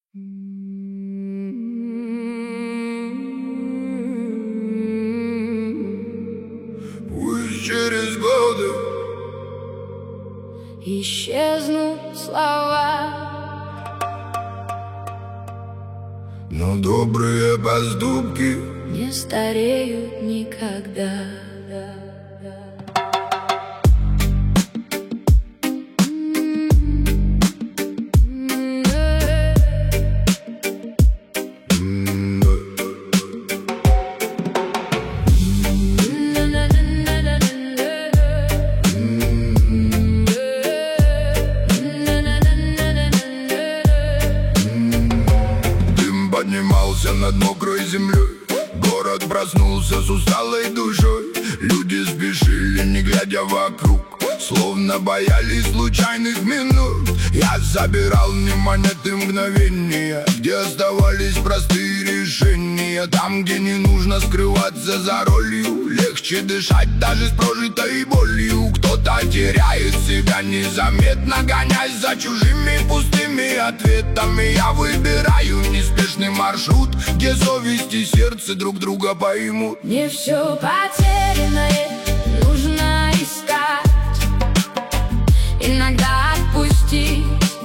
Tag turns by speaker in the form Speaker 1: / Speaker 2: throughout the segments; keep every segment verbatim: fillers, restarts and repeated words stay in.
Speaker 1: Пусть через годы
Speaker 2: исчезнут слова,
Speaker 1: но добрые поступки
Speaker 2: не стареют никогда.
Speaker 1: Поднимался над мокрой землей, город проснулся с усталой душой. Люди спешили, не глядя вокруг, словно боялись случайных минут. Я забирал не монеты мгновения, где оставались простые решения. Там, где не нужно скрываться за ролью, легче дышать даже с прожитой болью. Кто-то теряет себя незаметно, гонясь за чужими пустыми ответами. Я выбираю неспешный маршрут, где совесть и сердце друг друга поймут.
Speaker 2: Не все потерянное нужно искать, иногда отпустить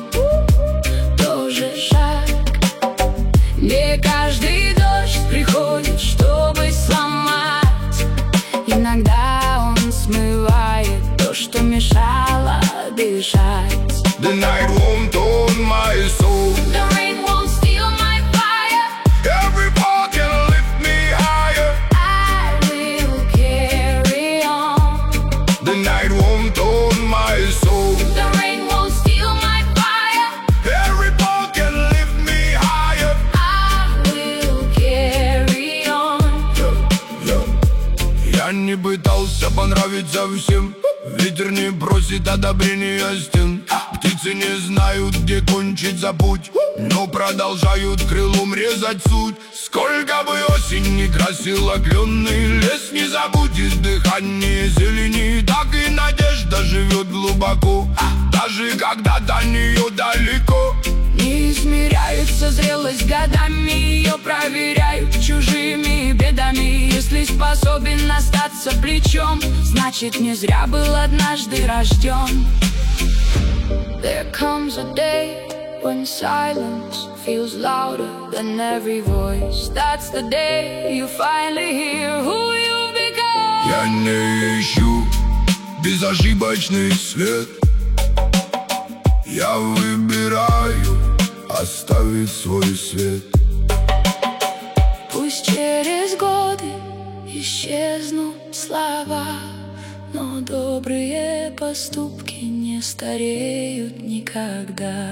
Speaker 2: тоже шаг. Не каждый дождь приходит, чтобы сломать, иногда он смывает то, что мешало дышать.
Speaker 1: The night won't own my soul,
Speaker 2: The rain won't steal my fire,
Speaker 1: every fall can lift me higher.
Speaker 2: I will carry on.
Speaker 1: The night won't own my soul,
Speaker 2: The rain won't steal my fire,
Speaker 1: every fall can lift me higher.
Speaker 2: I will carry on.
Speaker 1: Я не пытался понравиться всем, ветер не просит одобрения стен. Птицы не знают, где кончится путь, но продолжают крылом резать суть. Сколько бы осень не красила кленный лес, не забудет дыхание зелени. Так и надежда живет глубоко, даже когда до нее далеко.
Speaker 2: Не измеряется зрелость годами, ее проверяют чужими бедами. Если способен остаться плечом, значит не зря был однажды рожден. There comes a day when silence feels louder than every voice. That's the day you finally hear who you've become.
Speaker 1: Я не ищу безошибочный свет, я выбираю оставить свой свет.
Speaker 2: Пусть через годы исчезнут слова, но добрые поступки не стареют никогда.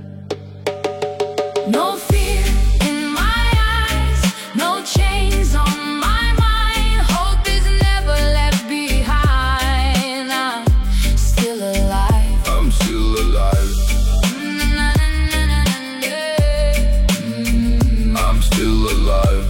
Speaker 2: No fear in my eyes, no chains on my mind. Hope is never left behind. I'm still alive.
Speaker 1: I'm still alive. I'm still alive.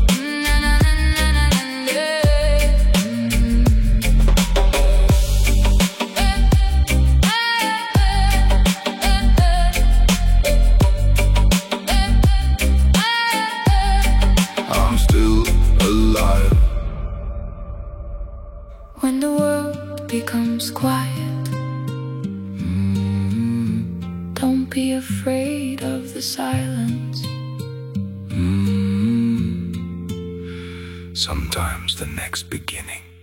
Speaker 1: I'm still alive.
Speaker 2: When the world becomes quiet, mm-hmm, don't be afraid of the silence.
Speaker 1: Mm-hmm. Sometimes the next beginning